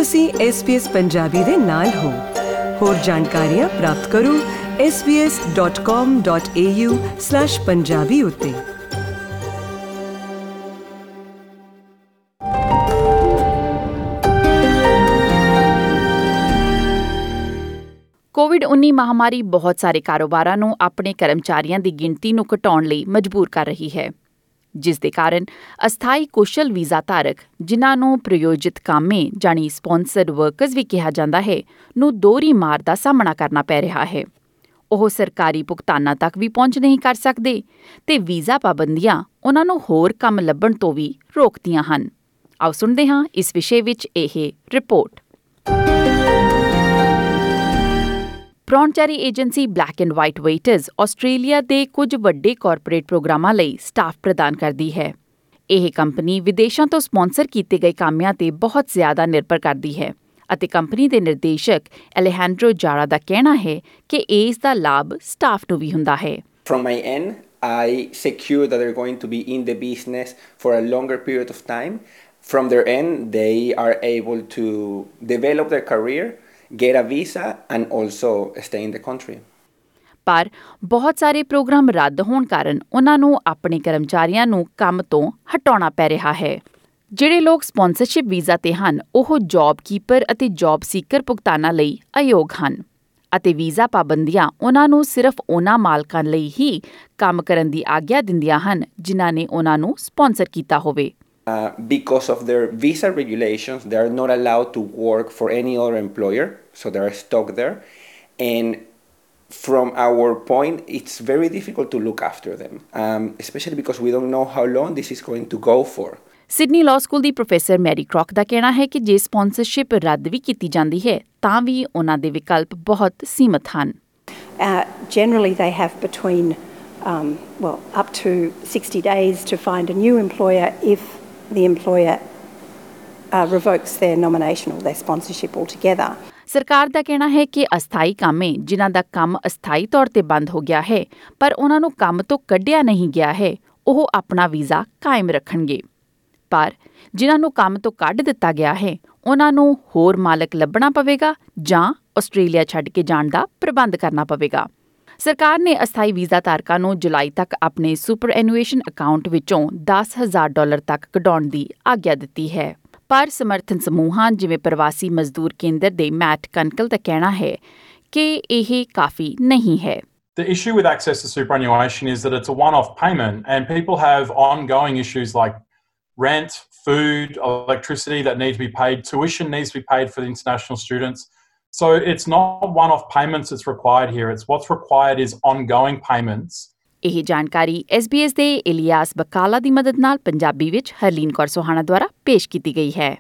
ਤੁਸੀਂ SBS ਪੰਜਾਬੀ ਦੇ ਨਾਲ ਹੋ। ਹੋਰ ਜਾਣਕਾਰੀਆਂ ਪ੍ਰਾਪਤ ਕਰੋ sbs.com.au/punjabi ਉੱਤੇ। ਕੋਵਿਡ-19 ਮਹਾਮਾਰੀ ਬਹੁਤ ਸਾਰੇ ਕਾਰੋਬਾਰਾਂ ਨੂੰ ਆਪਣੇ ਕਰਮਚਾਰੀਆਂ ਦੀ ਗਿਣਤੀ ਨੂੰ ਘਟਾਉਣ ਲਈ ਮਜਬੂਰ ਕਰ ਰਹੀ ਹੈ, ਜਿਸ ਦੇ ਕਾਰਨ ਅਸਥਾਈ ਕੁਸ਼ਲ ਵੀਜ਼ਾ ਧਾਰਕ, ਜਿਨ੍ਹਾਂ ਨੂੰ ਪ੍ਰਯੋਜਿਤ ਕਾਮੇ ਜਾਣੀ ਸਪਾਂਸਰਡ ਵਰਕਰਸ ਵੀ ਕਿਹਾ ਜਾਂਦਾ ਹੈ, ਨੂੰ ਦੋਹਰੀ ਮਾਰ ਦਾ ਸਾਹਮਣਾ ਕਰਨਾ ਪੈ ਰਿਹਾ ਹੈ। ਉਹ ਸਰਕਾਰੀ ਭੁਗਤਾਨਾਂ ਤੱਕ ਵੀ ਪਹੁੰਚ ਨਹੀਂ ਕਰ ਸਕਦੇ ਤੇ ਵੀਜ਼ਾ ਪਾਬੰਦੀਆਂ ਉਹਨਾਂ ਨੂੰ ਹੋਰ ਕੰਮ ਲੱਭਣ ਤੋਂ ਵੀ ਰੋਕਦੀਆਂ ਹਨ। ਆਓ ਸੁਣਦੇ ਹਾਂ ਇਸ ਵਿਸ਼ੇ ਵਿੱਚ ਇਹ ਰਿਪੋਰਟ। ਪ੍ਰੌਣਚਾਰੀ agency black and white waiters Australia ਦੇ ਕੁਝ ਵੱਡੇ ਕਾਰਪੋਰੇਟ ਪ੍ਰੋਗਰਾਮਾਂ ਲਈ ਸਟਾਫ ਪ੍ਰਦਾਨ ਕਰਦੀ ਹੈ। ਇਹ ਕੰਪਨੀ ਵਿਦੇਸ਼ਾਂ ਤੋਂ ਸਪਾਂਸਰ ਕੀਤੇ ਗਏ ਕਾਮਿਆਂ ਤੇ ਬਹੁਤ ਜ਼ਿਆਦਾ ਨਿਰਭਰ ਕਰਦੀ ਹੈ ਅਤੇ ਕੰਪਨੀ ਦੇ ਨਿਰਦੇਸ਼ਕ ਅਲੈਹਾਂਡਰੋ ਜਾਰਾ ਦਾ ਕਹਿਣਾ ਹੈ ਕਿ ਇਸ ਦਾ ਲਾਭ ਸਟਾਫ ਨੂੰ ਵੀ ਹੁੰਦਾ ਹੈ। From my end, I secure that they're going to be in the business for a longer period of time. From their end, they are able to develop their career, get a visa and also stay in the country. ਪਰ ਬਹੁਤ ਸਾਰੇ programme ਰੱਦ ਹੋਣ ਕਾਰਨ ਉਹਨਾਂ ਨੂੰ ਆਪਣੇ ਕਰਮਚਾਰੀਆਂ ਨੂੰ ਕੰਮ ਤੋਂ ਹਟਾਉਣਾ ਪੈ ਰਿਹਾ ਹੈ। ਜਿਹੜੇ ਲੋਕ ਸਪਾਂਸਰਸ਼ਿਪ ਵੀਜ਼ਾ ਤੇ ਹਨ, ਉਹ ਜੌਬ ਕੀਪਰ ਅਤੇ ਜੌਬ ਸੀਕਰ ਭੁਗਤਾਨਾਂ ਲਈ ਅਯੋਗ ਹਨ ਅਤੇ ਵੀਜ਼ਾ ਪਾਬੰਦੀਆਂ ਉਹਨਾਂ ਨੂੰ ਸਿਰਫ ਉਹਨਾਂ ਮਾਲਕਾਂ ਲਈ ਹੀ ਕੰਮ ਕਰਨ ਦੀ ਆਗਿਆ ਦਿੰਦੀਆਂ ਹਨ ਜਿਨ੍ਹਾਂ ਨੇ ਉਹਨਾਂ ਨੂੰ ਸਪਾਂਸਰ ਕੀਤਾ ਹੋਵੇ। Because of their visa regulations, they are not allowed to work for any other employer, so they are stuck there. And from our point, it's very difficult to look after them, especially because we don't know how long this is going to go for. Sydney law school ਦੀ professor Mary Crock ਦਾ ਕਹਿਣਾ ਹੈ ਕਿ ਜੇ sponsorship ਰੱਦ ਵੀ ਕੀਤੀ ਜਾਂਦੀ ਹੈ ਤਾਂ ਵੀ ਉਹਨਾਂ ਦੇ ਵਿਕਲਪ ਬਹੁਤ ਸੀਮਤ ਹਨ। Generally they have between up to 60 days to find a new employer if the employer revokes their nomination or their sponsorship altogether. ਸਰਕਾਰ ਦਾ ਕਹਿਣਾ ਹੈ ਕਿ ਅਸਥਾਈ ਕਾਮੇ, ਜਿਨ੍ਹਾਂ ਦਾ ਕੰਮ ਅਸਥਾਈ ਤੌਰ ਤੇ ਬੰਦ ਹੋ ਗਿਆ ਹੈ ਪਰ ਉਹਨਾਂ ਨੂੰ ਕੰਮ ਤੋਂ ਕੱਢਿਆ ਨਹੀਂ ਗਿਆ ਹੈ, ਉਹ ਆਪਣਾ ਵੀਜ਼ਾ ਕਾਇਮ ਰੱਖਣਗੇ। ਪਰ ਜਿਨ੍ਹਾਂ ਨੂੰ ਕੰਮ ਤੋਂ ਕੱਢ ਦਿੱਤਾ ਗਿਆ ਹੈ, ਉਹਨਾਂ ਨੂੰ ਹੋਰ ਮਾਲਕ ਲੱਭਣਾ ਪਵੇਗਾ ਜਾਂ ਆਸਟ੍ਰੇਲੀਆ ਛੱਡ ਕੇ ਜਾਣ ਦਾ ਪ੍ਰਬੰਧ ਕਰਨਾ ਪਵੇਗਾ। ਸਰਕਾਰ ਨੇ ਅਸਥਾਈ ਵੀਜ਼ਾ ਧਾਰਕਾਂ ਨੂੰ ਜੁਲਾਈ ਤੱਕ ਆਪਣੇ ਸੁਪਰਐਨੂਏਸ਼ਨ ਅਕਾਊਂਟ ਵਿੱਚੋਂ $10,000 ਤੱਕ ਕਢਾਉਣ ਦੀ ਆਗਿਆ ਦਿੱਤੀ ਹੈ। ਪਰ ਸਮਰਥਨ ਸਮੂਹਾਂ ਜਿਵੇਂ ਪ੍ਰਵਾਸੀ ਮਜ਼ਦੂਰ ਕੇਂਦਰ ਦੇ ਮੈਟ ਕਨਕਲ ਦਾ ਕਹਿਣਾ ਹੈ ਕਿ ਇਹ ਕਾਫੀ ਨਹੀਂ ਹੈ। The issue with access to superannuation is that it's a one-off payment and people have ongoing issues like rent, food, electricity that need to be paid, tuition needs to be paid for the international students. So it's not one-off payments that's required here. It's what's required is ongoing payments. ਇਹ ਜਾਣਕਾਰੀ SBS ਦੇ ਇਲਿਆਸ ਬਕਾਲਾ ਦੀ ਮਦਦ ਨਾਲ ਪੰਜਾਬੀ ਵਿੱਚ ਹਰਲੀਨ ਕੌਰ ਸੋਹਾਣਾ ਦੁਆਰਾ ਪੇਸ਼ ਕੀਤੀ ਗਈ ਹੈ।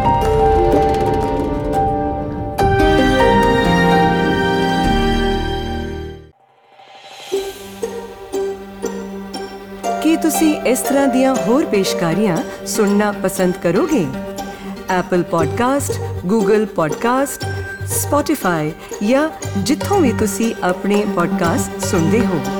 ਕੀ ਤੁਸੀਂ ਇਸ ਤਰ੍ਹਾਂ ਦੀਆਂ ਹੋਰ ਪੇਸ਼ਕਾਰੀਆਂ ਸੁਣਨਾ ਪਸੰਦ ਕਰੋਗੇ? Apple podcast, Google podcast, Spotify ਜਾਂ ਜਿੱਥੋਂ ਵੀ ਤੁਸੀਂ ਆਪਣੇ ਪੋਡਕਾਸਟ ਸੁਣਦੇ ਹੋ।